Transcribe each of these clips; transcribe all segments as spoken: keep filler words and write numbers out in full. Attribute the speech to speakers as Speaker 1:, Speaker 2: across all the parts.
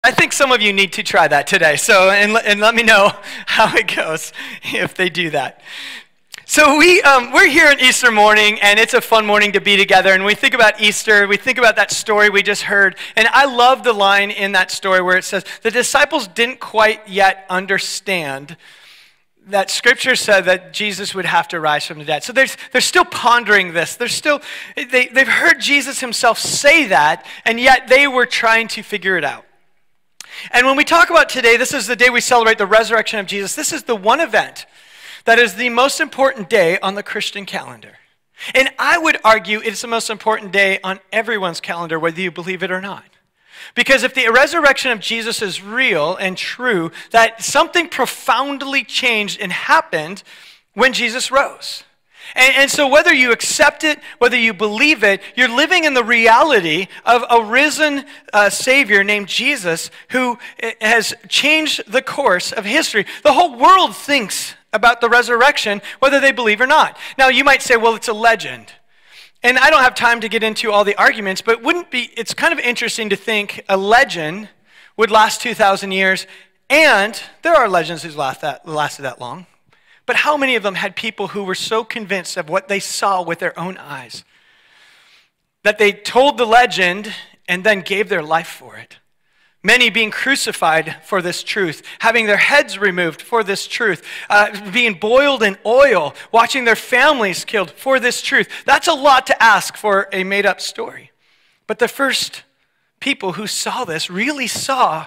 Speaker 1: I think some of you need to try that today. So, and, and let me know how it goes if they do that. So we, um, we're here on Easter morning, and it's a fun morning to be together. And we think about Easter, we think about that story we just heard. And I love the line in that story where it says, the disciples didn't quite yet understand that Scripture said that Jesus would have to rise from the dead. So they're, they're still pondering this. They're still, they, they've heard Jesus himself say that, and yet they were trying to figure it out. And when we talk about today, this is the day we celebrate the resurrection of Jesus. This is the one event that is the most important day on the Christian calendar. And I would argue it's the most important day on everyone's calendar, whether you believe it or not. Because if the resurrection of Jesus is real and true, that something profoundly changed and happened when Jesus rose. And, and so whether you accept it, whether you believe it, you're living in the reality of a risen uh, Savior named Jesus who has changed the course of history. The whole world thinks about the resurrection, whether they believe or not. Now, you might say, well, it's a legend. And I don't have time to get into all the arguments, but wouldn't be, it's kind of interesting to think a legend would last two thousand years, and there are legends who've last that, lasted that long. But how many of them had people who were so convinced of what they saw with their own eyes that they told the legend and then gave their life for it? Many being crucified for this truth, having their heads removed for this truth, uh, being boiled in oil, watching their families killed for this truth. That's a lot to ask for a made-up story. But the first people who saw this really saw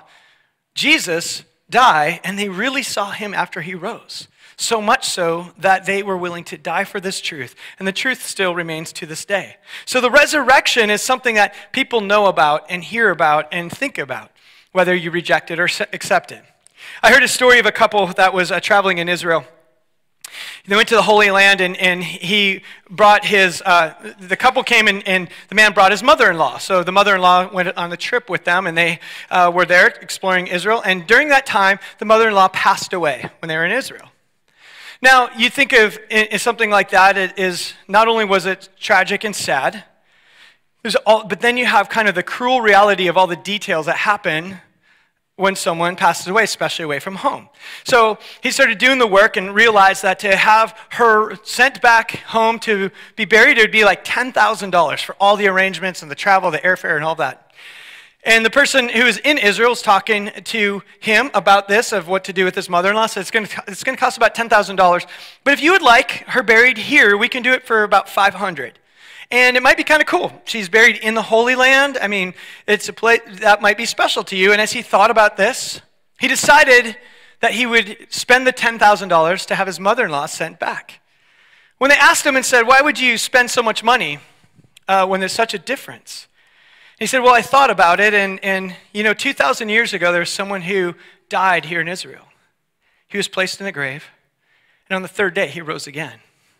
Speaker 1: Jesus die, and they really saw him after he rose. So much so that they were willing to die for this truth. And the truth still remains to this day. So the resurrection is something that people know about and hear about and think about, whether you reject it or accept it. I heard a story of a couple that was uh, traveling in Israel. They went to the Holy Land, and, and he brought his, uh, the couple came, and, and the man brought his mother-in-law. So the mother-in-law went on the trip with them, and they uh, were there exploring Israel. And during that time, the mother-in-law passed away when they were in Israel. Now, you think of in something like that, it is not only was it tragic and sad, there's all, but then you have kind of the cruel reality of all the details that happen when someone passes away, especially away from home. So he started doing the work and realized that to have her sent back home to be buried, it would be like ten thousand dollars for all the arrangements and the travel, the airfare and all that. And the person who is in Israel is talking to him about this, of what to do with his mother-in-law. So it's going to, it's going to cost about ten thousand dollars. But if you would like her buried here, we can do it for about five hundred dollars. And it might be kind of cool. She's buried in the Holy Land. I mean, it's a place that might be special to you. And as he thought about this, he decided that he would spend the ten thousand dollars to have his mother-in-law sent back. When they asked him and said, why would you spend so much money uh, when there's such a difference? He said, well, I thought about it, and, and you know, two thousand years ago, there was someone who died here in Israel. He was placed in a grave, and on the third day, he rose again.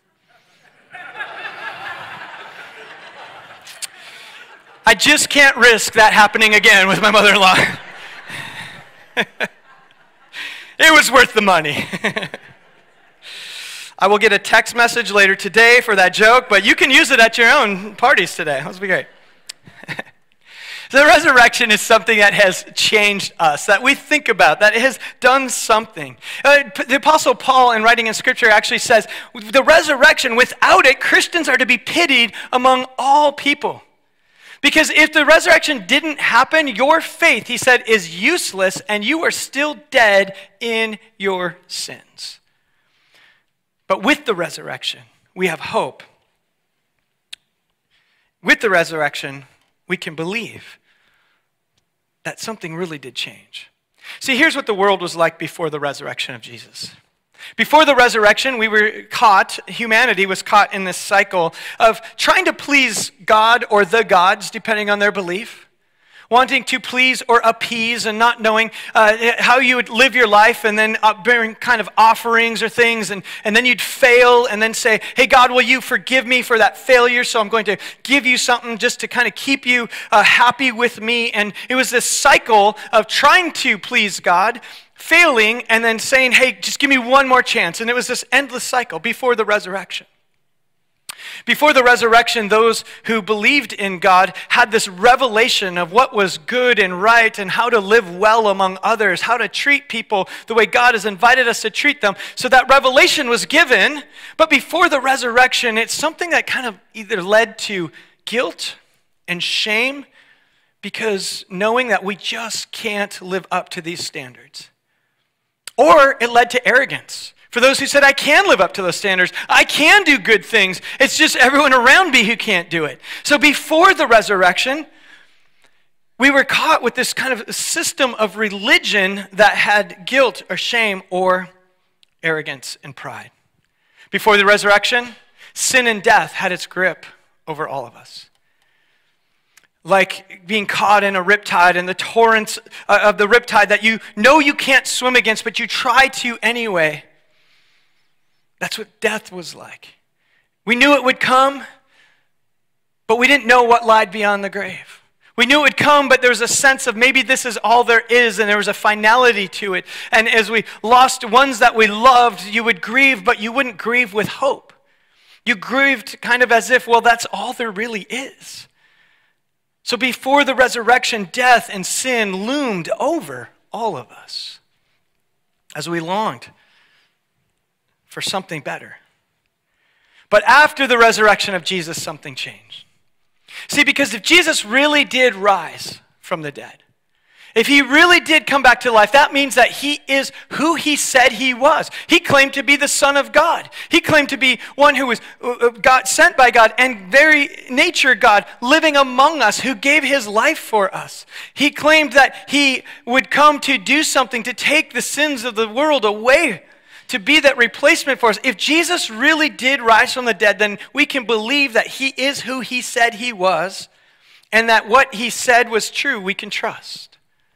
Speaker 1: I just can't risk that happening again with my mother-in-law. It was worth the money. I will get a text message later today for that joke, but you can use it at your own parties today. That'll be great. So the resurrection is something that has changed us, that we think about, that it has done something. Uh, the Apostle Paul, in writing in Scripture, actually says, the resurrection, without it, Christians are to be pitied among all people. Because if the resurrection didn't happen, your faith, he said, is useless, and you are still dead in your sins. But with the resurrection, we have hope. With the resurrection, we can believe that something really did change. See, here's what the world was like before the resurrection of Jesus. Before the resurrection, we were caught, humanity was caught in this cycle of trying to please God or the gods, depending on their belief. Wanting to please or appease and not knowing uh, how you would live your life, and then uh, bearing kind of offerings or things, and, and then you'd fail and then say, hey, God, will you forgive me for that failure? So I'm going to give you something just to kind of keep you uh, happy with me. And it was this cycle of trying to please God, failing, and then saying, hey, just give me one more chance. And it was this endless cycle before the resurrection. Before the resurrection, those who believed in God had this revelation of what was good and right and how to live well among others, how to treat people the way God has invited us to treat them. So that revelation was given, but before the resurrection, it's something that kind of either led to guilt and shame because knowing that we just can't live up to these standards. Or it led to arrogance. For those who said, I can live up to those standards. I can do good things. It's just everyone around me who can't do it. So before the resurrection, we were caught with this kind of system of religion that had guilt or shame or arrogance and pride. Before the resurrection, sin and death had its grip over all of us. Like being caught in a riptide and the torrents of the riptide that you know you can't swim against, but you try to anyway. That's what death was like. We knew it would come, but we didn't know what lied beyond the grave. We knew it would come, but there was a sense of maybe this is all there is, and there was a finality to it. And as we lost ones that we loved, you would grieve, but you wouldn't grieve with hope. You grieved kind of as if, well, that's all there really is. So before the resurrection, death and sin loomed over all of us as we longed for something better. But after the resurrection of Jesus, something changed. See, because if Jesus really did rise from the dead, if he really did come back to life, that means that he is who he said he was. He claimed to be the Son of God. He claimed to be one who was God, sent by God and very nature God, living among us, who gave his life for us. He claimed that he would come to do something to take the sins of the world away, to be that replacement for us. If Jesus really did rise from the dead, then we can believe that he is who he said he was, and that what he said was true, we can trust.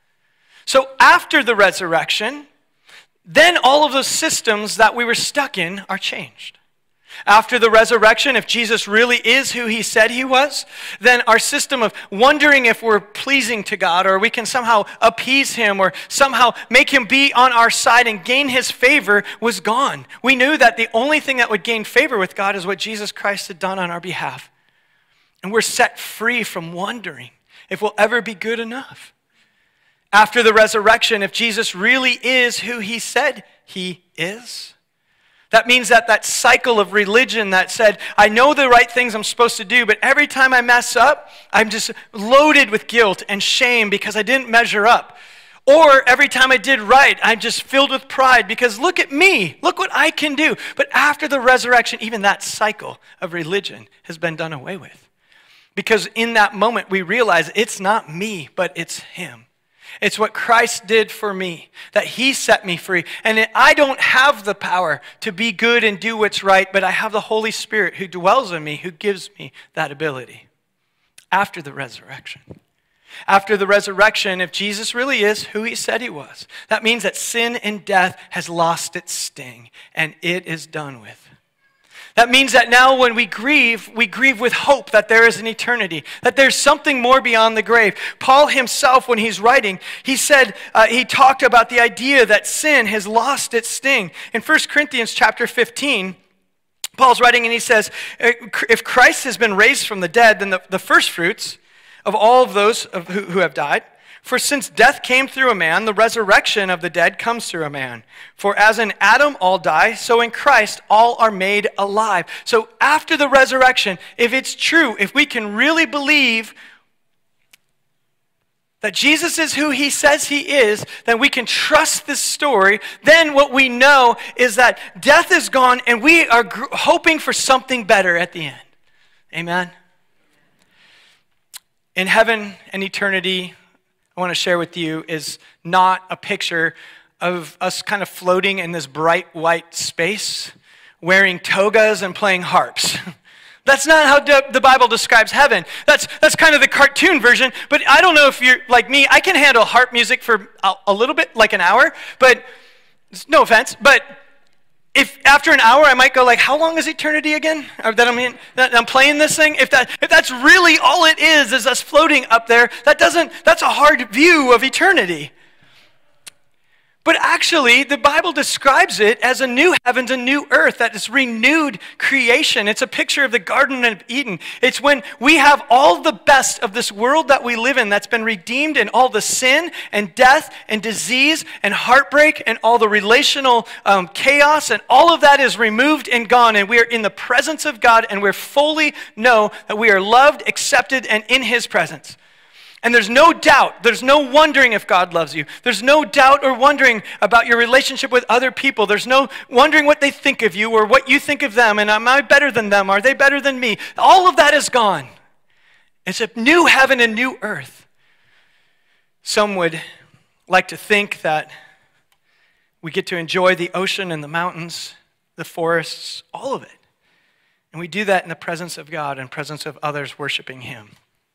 Speaker 1: So after the resurrection, then all of those systems that we were stuck in are changed. After the resurrection, if Jesus really is who he said he was, then our system of wondering if we're pleasing to God or we can somehow appease him or somehow make him be on our side and gain his favor was gone. We knew that the only thing that would gain favor with God is what Jesus Christ had done on our behalf. And we're set free from wondering if we'll ever be good enough. After the resurrection, if Jesus really is who he said he is, that means that that cycle of religion that said, I know the right things I'm supposed to do, but every time I mess up, I'm just loaded with guilt and shame because I didn't measure up. Or every time I did right, I'm just filled with pride because look at me, look what I can do. But after the resurrection, even that cycle of religion has been done away with. Because in that moment, we realize it's not me, but it's him. It's what Christ did for me, that he set me free. And I don't have the power to be good and do what's right, but I have the Holy Spirit who dwells in me, who gives me that ability. After the resurrection. After the resurrection, if Jesus really is who he said he was, that means that sin and death has lost its sting, and it is done with. That means that now when we grieve, we grieve with hope that there is an eternity, that there's something more beyond the grave. Paul himself, when he's writing, he said, uh, he talked about the idea that sin has lost its sting. In First Corinthians chapter fifteen, Paul's writing and he says, if Christ has been raised from the dead, then the, the first fruits of all of those of who, who have died. For since death came through a man, the resurrection of the dead comes through a man. For as in Adam all die, so in Christ all are made alive. So after the resurrection, if it's true, if we can really believe that Jesus is who he says he is, then we can trust this story. Then what we know is that death is gone and we are gr- hoping for something better at the end. Amen? In heaven and eternity, I want to share with you is not a picture of us kind of floating in this bright white space, wearing togas and playing harps. That's not how de- the Bible describes heaven. That's that's kind of the cartoon version, but I don't know if you're like me. I can handle harp music for a, a little bit, like an hour, but no offense, but if after an hour I might go like, how long is eternity again? Or that I'm in, that I'm playing this thing. If that if that's really all it is, is us floating up there, that doesn't. That's a hard view of eternity. But actually, the Bible describes it as a new heavens and new earth, that is renewed creation. It's a picture of the Garden of Eden. It's when we have all the best of this world that we live in that's been redeemed, and all the sin and death and disease and heartbreak and all the relational um, chaos, and all of that is removed and gone, and we are in the presence of God, and we fully know that we are loved, accepted, and in his presence. And there's no doubt, there's no wondering if God loves you. There's no doubt or wondering about your relationship with other people. There's no wondering what they think of you or what you think of them, and am I better than them? Are they better than me? All of that is gone. It's a new heaven and new earth. Some would like to think that we get to enjoy the ocean and the mountains, the forests, all of it. And we do that in the presence of God and presence of others worshiping him.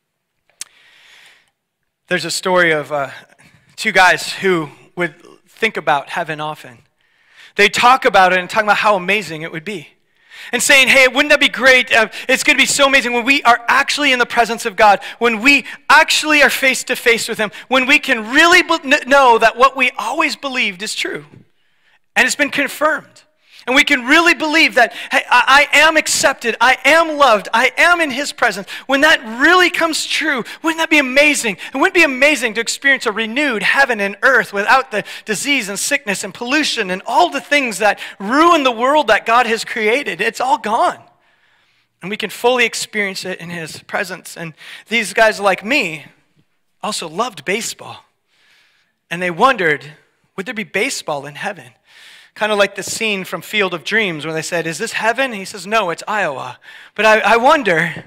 Speaker 1: There's a story of uh, two guys who would think about heaven often. They talk about it and talk about how amazing it would be. And saying, hey, wouldn't that be great? Uh, it's going to be so amazing when we are actually in the presence of God, when we actually are face to face with him, when we can really be- know that what we always believed is true. And it's been confirmed. And we can really believe that, hey, I, I am accepted, I am loved, I am in his presence. When that really comes true, wouldn't that be amazing? It wouldn't be amazing to experience a renewed heaven and earth without the disease and sickness and pollution and all the things that ruin the world that God has created. It's all gone. And we can fully experience it in his presence. And these guys like me also loved baseball. And they wondered, would there be baseball in heaven? Kind of like the scene from Field of Dreams where they said, is this heaven? And he says, no, it's Iowa. But I, I wonder,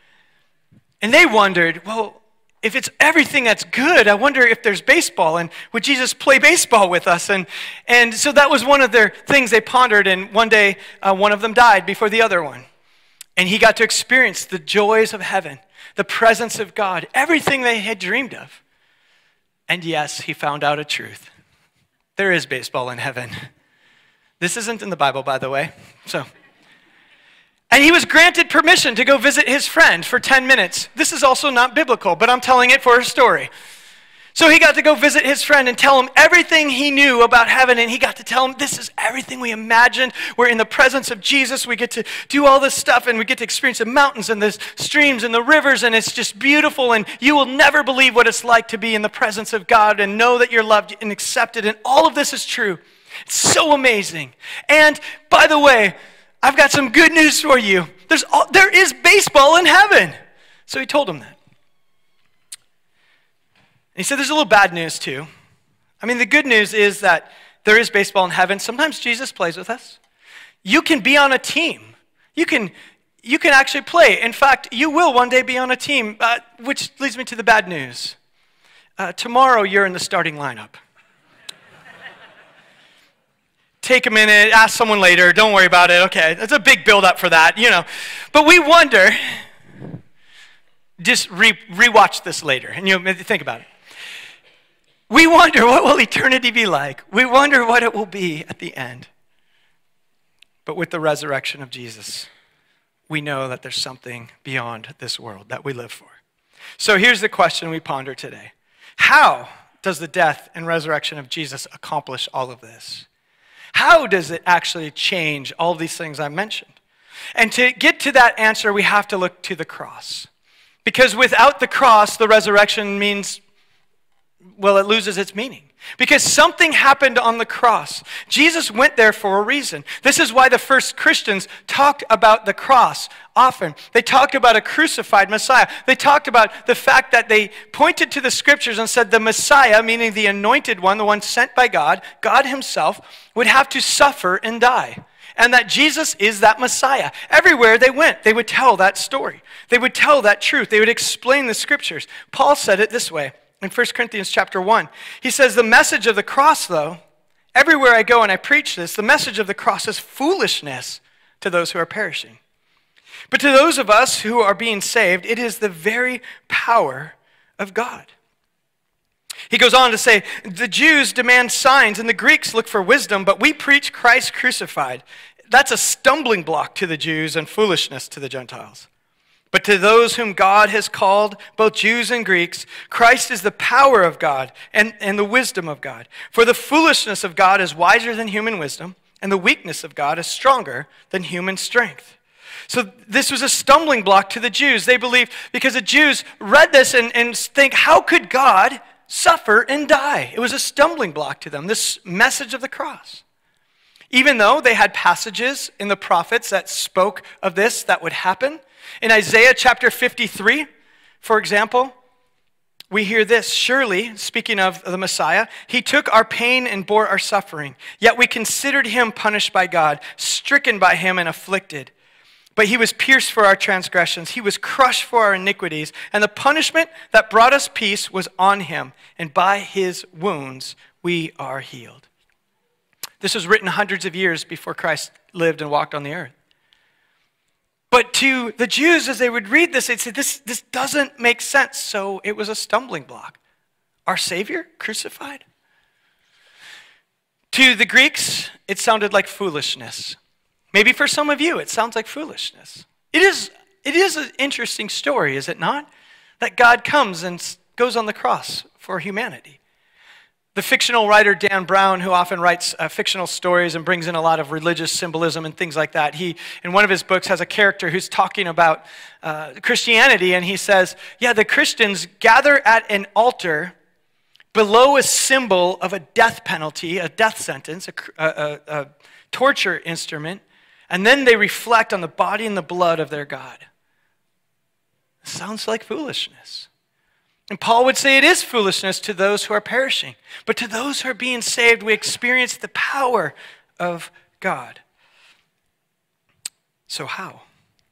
Speaker 1: and they wondered, well, if it's everything that's good, I wonder if there's baseball, and would Jesus play baseball with us? And and so that was one of their things they pondered, and one day uh, one of them died before the other one. And he got to experience the joys of heaven, the presence of God, everything they had dreamed of. And yes, he found out a truth. There is baseball in heaven. This isn't in the Bible, by the way. So, and he was granted permission to go visit his friend for ten minutes. This is also not biblical, but I'm telling it for a story. So he got to go visit his friend and tell him everything he knew about heaven, and he got to tell him, this is everything we imagined. We're in the presence of Jesus. We get to do all this stuff, and we get to experience the mountains and the streams and the rivers, and it's just beautiful, and you will never believe what it's like to be in the presence of God and know that you're loved and accepted, and all of this is true. It's so amazing. And by the way, I've got some good news for you. There's all, there is baseball in heaven. So he told him that. And he said there's a little bad news too. I mean, the good news is that there is baseball in heaven. Sometimes Jesus plays with us. You can be on a team. You can, you can actually play. In fact, you will one day be on a team, uh, which leads me to the bad news. Uh, tomorrow you're in the starting lineup. Take a minute, ask someone later, don't worry about it. Okay, it's a big build-up for that, you know. But we wonder, just re- rewatch this later, and you know, think about it. We wonder, what will eternity be like? We wonder what it will be at the end. But with the resurrection of Jesus, we know that there's something beyond this world that we live for. So here's the question we ponder today. How does the death and resurrection of Jesus accomplish all of this? How does it actually change all these things I mentioned? And to get to that answer, we have to look to the cross. Because without the cross, the resurrection means, well, it loses its meaning. Because something happened on the cross. Jesus went there for a reason. This is why the first Christians talked about the cross often. They talked about a crucified Messiah. They talked about the fact that they pointed to the scriptures and said the Messiah, meaning the anointed one, the one sent by God, God himself, would have to suffer and die. And that Jesus is that Messiah. Everywhere they went, they would tell that story. They would tell that truth. They would explain the scriptures. Paul said it this way. In First Corinthians chapter one, he says, the message of the cross, though, everywhere I go and I preach this, the message of the cross is foolishness to those who are perishing. But to those of us who are being saved, it is the very power of God. He goes on to say, the Jews demand signs and the Greeks look for wisdom, but we preach Christ crucified. That's a stumbling block to the Jews and foolishness to the Gentiles. But to those whom God has called, both Jews and Greeks, Christ is the power of God and, and the wisdom of God. For the foolishness of God is wiser than human wisdom, and the weakness of God is stronger than human strength. So this was a stumbling block to the Jews. They believed, because the Jews read this and, and think, how could God suffer and die? It was a stumbling block to them, this message of the cross. Even though they had passages in the prophets that spoke of this that would happen. In Isaiah chapter fifty-three, for example, we hear this, surely, speaking of the Messiah, he took our pain and bore our suffering, yet we considered him punished by God, stricken by him and afflicted. But he was pierced for our transgressions, he was crushed for our iniquities, and the punishment that brought us peace was on him, and by his wounds we are healed. This was written hundreds of years before Christ lived and walked on the earth. But to the Jews, as they would read this, they'd say, this, this doesn't make sense. So it was a stumbling block. Our Savior crucified? To the Greeks, it sounded like foolishness. Maybe for some of you, it sounds like foolishness. It is, it is an interesting story, is it not? That God comes and goes on the cross for humanity. The fictional writer Dan Brown, who often writes uh, fictional stories and brings in a lot of religious symbolism and things like that, he, in one of his books, has a character who's talking about uh, Christianity, and he says, yeah, the Christians gather at an altar below a symbol of a death penalty, a death sentence, a, a, a torture instrument, and then they reflect on the body and the blood of their God. It sounds like foolishness. And Paul would say it is foolishness to those who are perishing. But to those who are being saved, we experience the power of God. So how?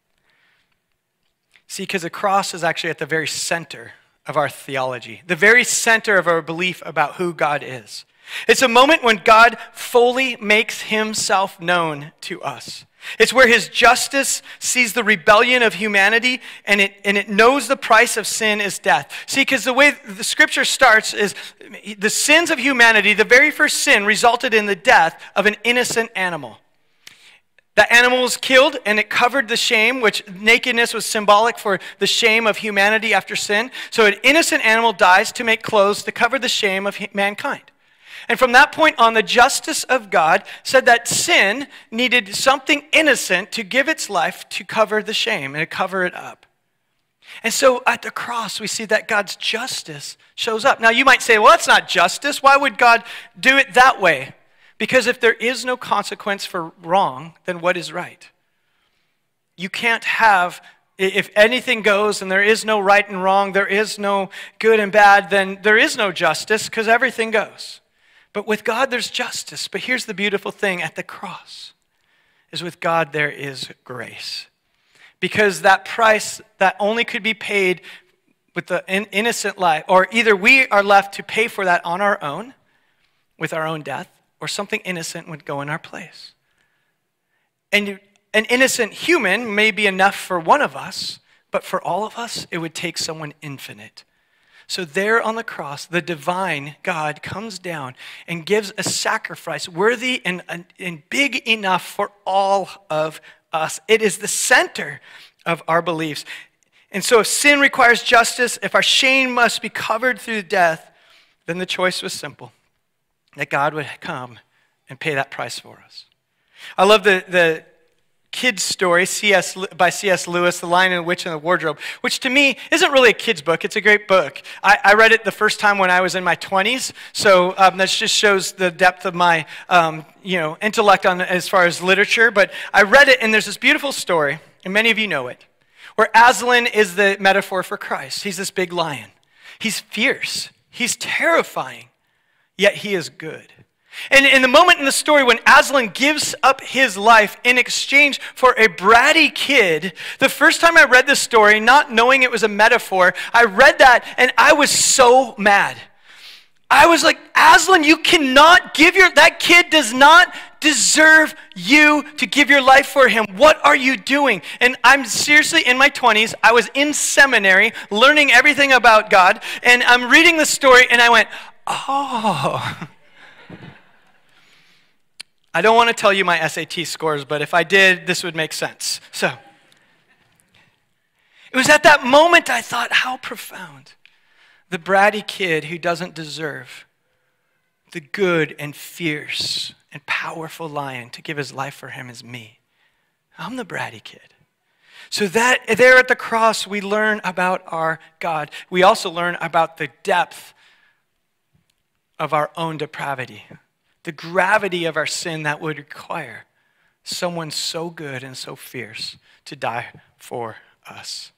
Speaker 1: See, because the cross is actually at the very center of our theology, the very center of our belief about who God is. It's a moment when God fully makes himself known to us. It's where his justice sees the rebellion of humanity, and it, and it knows the price of sin is death. See, because the way the scripture starts is the sins of humanity, the very first sin resulted in the death of an innocent animal. That animal was killed, and it covered the shame, which nakedness was symbolic for the shame of humanity after sin. So an innocent animal dies to make clothes to cover the shame of mankind. And from that point on, the justice of God said that sin needed something innocent to give its life to cover the shame and to cover it up. And so at the cross, we see that God's justice shows up. Now you might say, well, that's not justice. Why would God do it that way? Because if there is no consequence for wrong, then what is right? You can't have, if anything goes and there is no right and wrong, there is no good and bad, then there is no justice because everything goes. But with God, there's justice. But here's the beautiful thing at the cross, is with God, there is grace. Because that price that only could be paid with the innocent life, or either we are left to pay for that on our own, with our own death, or something innocent would go in our place. And an innocent human may be enough for one of us, but for all of us, it would take someone infinite. So there on the cross, the divine God comes down and gives a sacrifice worthy and, and big enough for all of us. It is the center of our beliefs. And so if sin requires justice, if our shame must be covered through death, then the choice was simple, that God would come and pay that price for us. I love the, the kid's story C S by C S Lewis, The Lion and the Witch and the Wardrobe, which to me isn't really a kid's book. It's a great book. I, I read it the first time when I was in my twenties, so um, that just shows the depth of my um, you know, intellect on as far as literature. But I read it, and there's this beautiful story, and many of you know it, where Aslan is the metaphor for Christ. He's this big lion. He's fierce. He's terrifying, yet he is good. And in the moment in the story when Aslan gives up his life in exchange for a bratty kid, the first time I read this story, not knowing it was a metaphor, I read that and I was so mad. I was like, Aslan, you cannot give your, that kid does not deserve you to give your life for him. What are you doing? And I'm seriously in my twenties. I was in seminary learning everything about God, and I'm reading the story and I went, oh. I don't want to tell you my S A T scores, but if I did, this would make sense. So, It was at that moment I thought, how profound. The bratty kid who doesn't deserve the good and fierce and powerful lion to give his life for him is me. I'm the bratty kid. So that there at the cross, we learn about our God. We also learn about the depth of our own depravity, the gravity of our sin that would require someone so good and so fierce to die for us.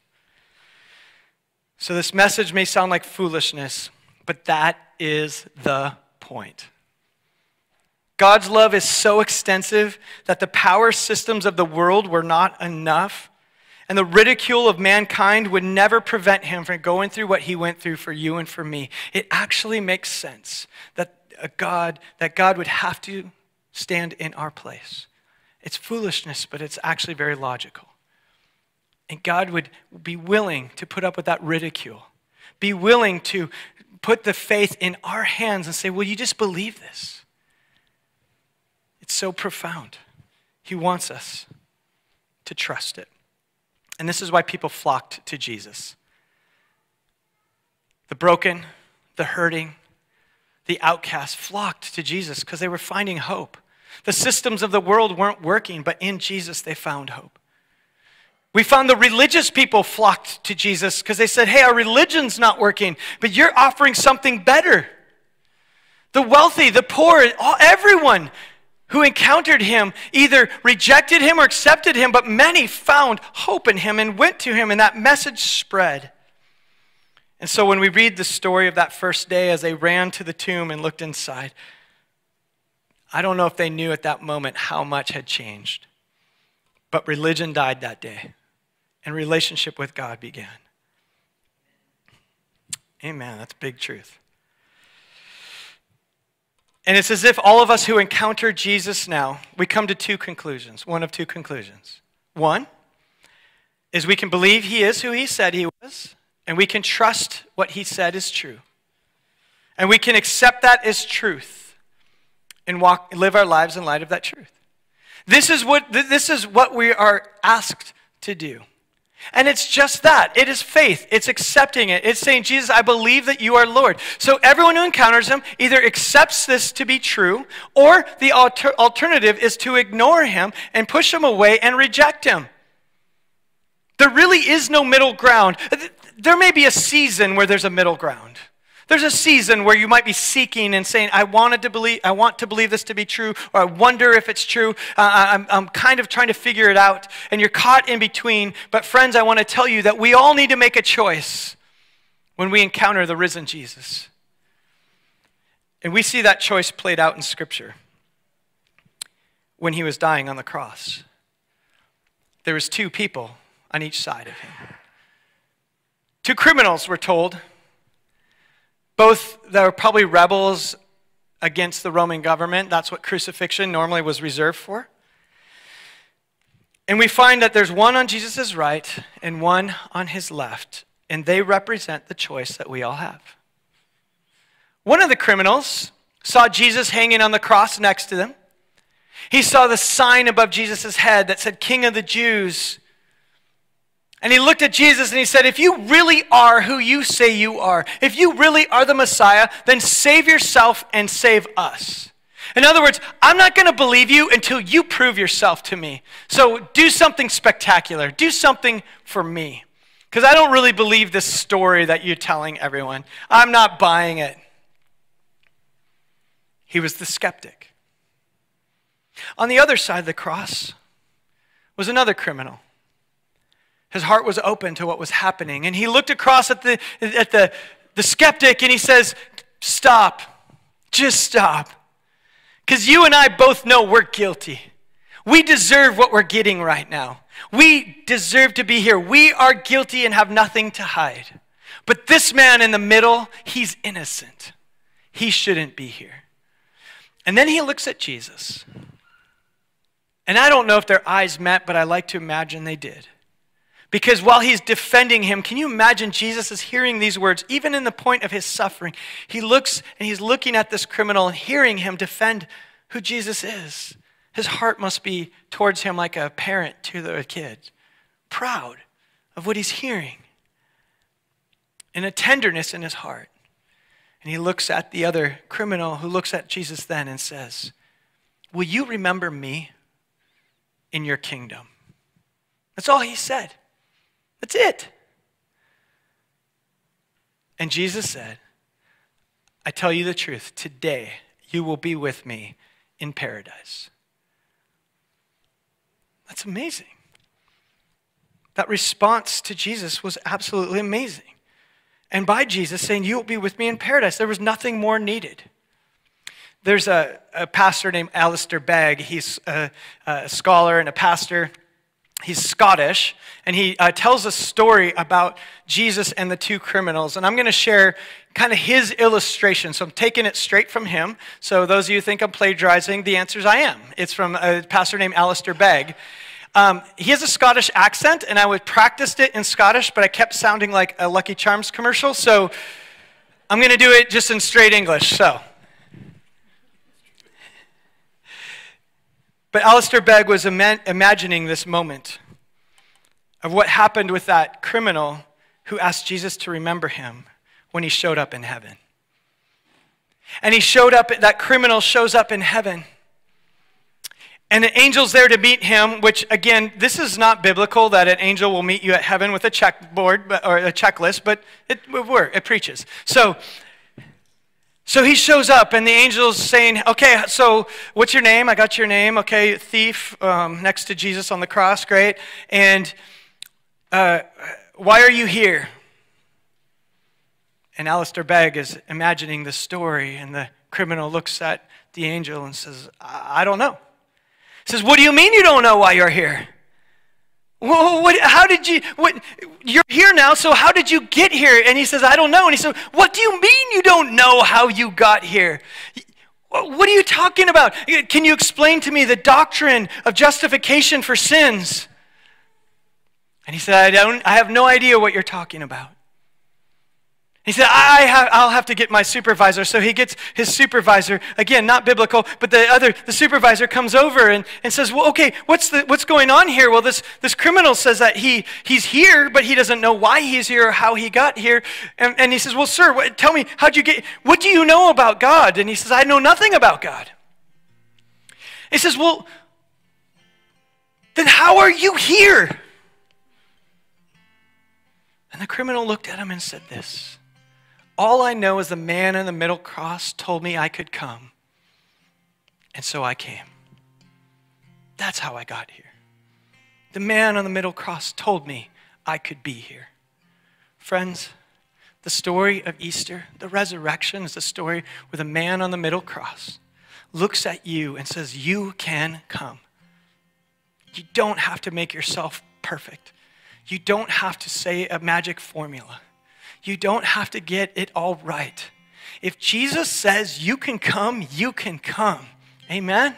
Speaker 1: So this message may sound like foolishness, but that is the point. God's love is so extensive that the power systems of the world were not enough, and the ridicule of mankind would never prevent him from going through what he went through for you and for me. It actually makes sense that a God, that God would have to stand in our place. It's foolishness, but it's actually very logical. And God would be willing to put up with that ridicule, be willing to put the faith in our hands and say, will you just believe this? It's so profound. He wants us to trust it. And this is why people flocked to Jesus. The broken, the hurting, the outcast flocked to Jesus because they were finding hope. The systems of the world weren't working, but in Jesus they found hope. We found the religious people flocked to Jesus because they said, hey, our religion's not working, but you're offering something better. The wealthy, the poor, all, everyone who encountered him either rejected him or accepted him, but many found hope in him and went to him, and that message spread. And so when we read the story of that first day as they ran to the tomb and looked inside, I don't know if they knew at that moment how much had changed, but religion died that day. And relationship with God began. Amen. That's big truth. And it's as if all of us who encounter Jesus now, we come to two conclusions, one of two conclusions. One is we can believe he is who he said he was, and we can trust what he said is true. And we can accept that as truth and walk, live our lives in light of that truth. This is what, this is what we are asked to do. And it's just that. It is faith. It's accepting it. It's saying, Jesus, I believe that you are Lord. So everyone who encounters him either accepts this to be true, or the alter- alternative is to ignore him and push him away and reject him. There really is no middle ground. There may be a season where there's a middle ground. There's a season where you might be seeking and saying, I wanted to believe, I want to believe this to be true, or I wonder if it's true. Uh, I'm, I'm kind of trying to figure it out, and you're caught in between. But friends, I want to tell you that we all need to make a choice when we encounter the risen Jesus. And we see that choice played out in Scripture when he was dying on the cross. There was two people on each side of him. Two criminals, we're told. Both that were probably rebels against the Roman government. That's what crucifixion normally was reserved for. And we find that there's one on Jesus' right and one on his left, and they represent the choice that we all have. One of the criminals saw Jesus hanging on the cross next to them. He saw the sign above Jesus' head that said, King of the Jews. And he looked at Jesus and he said, if you really are who you say you are, if you really are the Messiah, then save yourself and save us. In other words, I'm not going to believe you until you prove yourself to me. So do something spectacular. Do something for me. Because I don't really believe this story that you're telling everyone. I'm not buying it. He was the skeptic. On the other side of the cross was another criminal. His heart was open to what was happening. And he looked across at the at the, the skeptic and he says, stop. Just stop. Because you and I both know we're guilty. We deserve what we're getting right now. We deserve to be here. We are guilty and have nothing to hide. But this man in the middle, he's innocent. He shouldn't be here. And then he looks at Jesus. And I don't know if their eyes met, but I like to imagine they did. Because while he's defending him, can you imagine Jesus is hearing these words, even in the point of his suffering? He looks and he's looking at this criminal and hearing him defend who Jesus is. His heart must be towards him like a parent to their kid. Proud of what he's hearing and a tenderness in his heart. And he looks at the other criminal who looks at Jesus then and says, will you remember me in your kingdom? That's all he said. That's it. And Jesus said, I tell you the truth, today you will be with me in paradise. That's amazing. That response to Jesus was absolutely amazing. And by Jesus saying, you will be with me in paradise, there was nothing more needed. There's a, a pastor named Alistair Begg. He's a, a scholar and a pastor. He's Scottish, and he uh, tells a story about Jesus and the two criminals. And I'm going to share kind of his illustration. So I'm taking it straight from him. So those of you who think I'm plagiarizing, the answer is I am. It's from a pastor named Alistair Begg. Um, he has a Scottish accent, and I would practiced it in Scottish, but I kept sounding like a Lucky Charms commercial. So I'm going to do it just in straight English. So. But Alistair Begg was ima- imagining this moment of what happened with that criminal who asked Jesus to remember him when he showed up in heaven. And he showed up, that criminal shows up in heaven. And an angel's there to meet him, which again, this is not biblical that an angel will meet you at heaven with a checkboard or a checklist, but it, it works, it preaches. So, So he shows up, and the angel's saying, okay, so what's your name? I got your name. Okay, thief, um, next to Jesus on the cross, great. And uh, why are you here? And Alistair Begg is imagining the story, and the criminal looks at the angel and says, I, I don't know. He says, what do you mean you don't know why you're here? Well, what, how did you, what, you're here now, so how did you get here? And he says, I don't know. And he said, what do you mean you don't know how you got here? What are you talking about? Can you explain to me the doctrine of justification for sins? And he said, I don't, I have no idea what you're talking about. He said, I have, I'll have to get my supervisor. So he gets his supervisor, again, not biblical, but the other, the supervisor comes over and, and says, well, okay, what's the, what's going on here? Well, this, this criminal says that he, he's here, but he doesn't know why he's here or how he got here. And, and he says, well, sir, what, tell me, how'd you get, what do you know about God? And he says, I know nothing about God. He says, well, then how are you here? And the criminal looked at him and said this, all I know is the man on the middle cross told me I could come. And so I came. That's how I got here. The man on the middle cross told me I could be here. Friends, the story of Easter, the resurrection, is the story where the man on the middle cross looks at you and says, you can come. You don't have to make yourself perfect. You don't have to say a magic formula. You don't have to get it all right. If Jesus says you can come, you can come. Amen?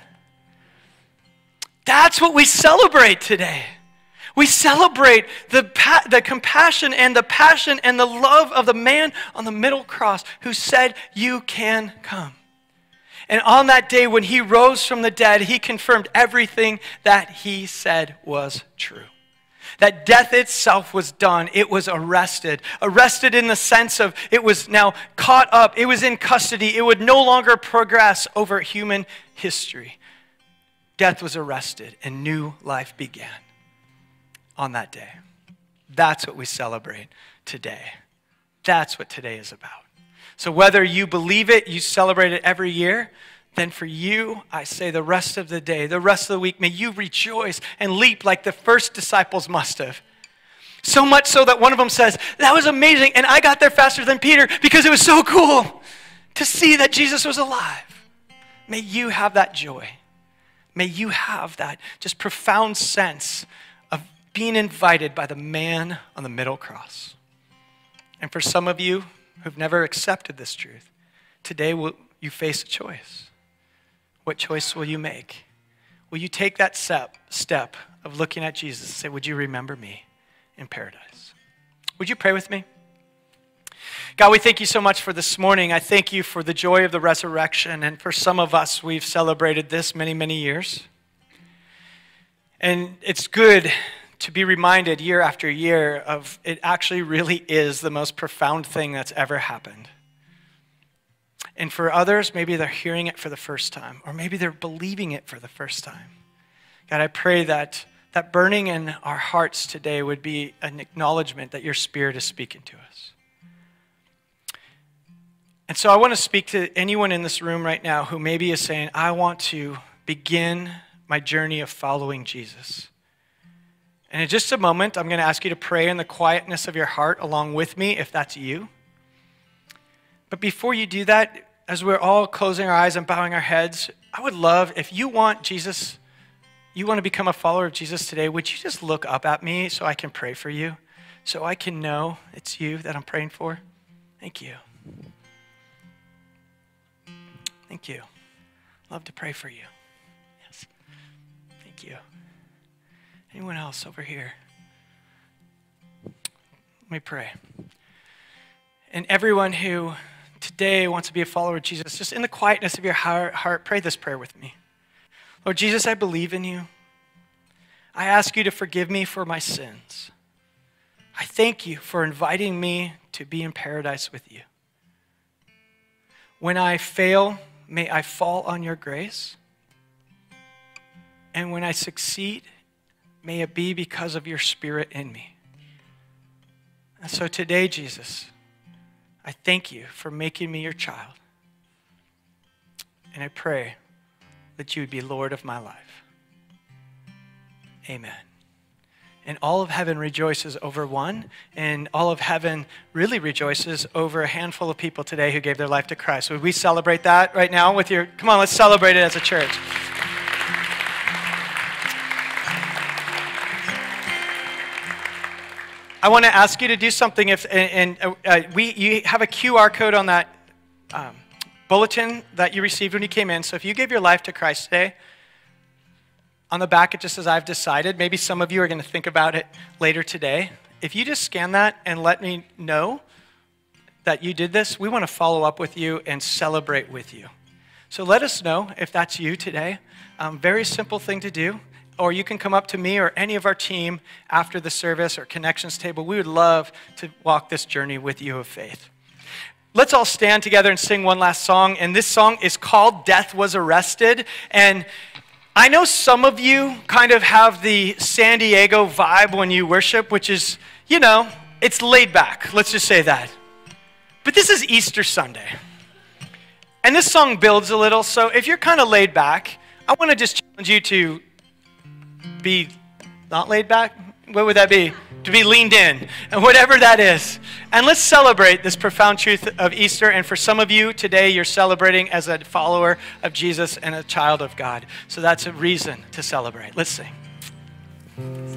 Speaker 1: That's what we celebrate today. We celebrate the, pa- the compassion and the passion and the love of the man on the middle cross who said you can come. And on that day when he rose from the dead, he confirmed everything that he said was true. That death itself was done. It was arrested. Arrested in the sense of it was now caught up. It was in custody. It would no longer progress over human history. Death was arrested and new life began on that day. That's what we celebrate today. That's what today is about. So whether you believe it, you celebrate it every year, then for you, I say the rest of the day, the rest of the week, may you rejoice and leap like the first disciples must have. So much so that one of them says, that was amazing, and I got there faster than Peter because it was so cool to see that Jesus was alive. May you have that joy. May you have that just profound sense of being invited by the man on the middle cross. And for some of you who've never accepted this truth, today will you face a choice. What choice will you make? Will you take that step, step of looking at Jesus and say, would you remember me in paradise? Would you pray with me? God, we thank you so much for this morning. I thank you for the joy of the resurrection. And for some of us, we've celebrated this many, many years. And it's good to be reminded year after year of it actually really is the most profound thing that's ever happened. And for others, maybe they're hearing it for the first time, or maybe they're believing it for the first time. God, I pray that that burning in our hearts today would be an acknowledgement that your Spirit is speaking to us. And so I want to speak to anyone in this room right now who maybe is saying, I want to begin my journey of following Jesus. And in just a moment, I'm going to ask you to pray in the quietness of your heart along with me, if that's you. But before you do that, as we're all closing our eyes and bowing our heads, I would love, if you want Jesus, you want to become a follower of Jesus today, would you just look up at me so I can pray for you, so I can know it's you that I'm praying for? Thank you. Thank you. Love to pray for you. Yes. Thank you. Anyone else over here? Let me pray. And everyone who today wants to be a follower of Jesus, just in the quietness of your heart, heart, pray this prayer with me. Lord Jesus, I believe in you. I ask you to forgive me for my sins. I thank you for inviting me to be in paradise with you. When I fail, may I fall on your grace. And when I succeed, may it be because of your Spirit in me. And so today, Jesus, I thank you for making me your child. And I pray that you would be Lord of my life. Amen. And all of heaven rejoices over one, and all of heaven really rejoices over a handful of people today who gave their life to Christ. Would we celebrate that right now with your, come on, let's celebrate it as a church. I want to ask you to do something. If and, and uh, we you have a Q R code on that um, bulletin that you received when you came in. So if you gave your life to Christ today, on the back it just says, I've decided. Maybe some of you are going to think about it later today. If you just scan that and let me know that you did this, we want to follow up with you and celebrate with you. So let us know if that's you today. Um, very simple thing to do. Or you can come up to me or any of our team after the service or connections table. We would love to walk this journey with you of faith. Let's all stand together and sing one last song. And this song is called Death Was Arrested. And I know some of you kind of have the San Diego vibe when you worship, which is, you know, it's laid back. Let's just say that. But this is Easter Sunday. And this song builds a little. So if you're kind of laid back, I want to just challenge you to be not laid back? What would that be? To be leaned in, and whatever that is. And let's celebrate this profound truth of Easter. And for some of you today, you're celebrating as a follower of Jesus and a child of God. So that's a reason to celebrate. Let's sing.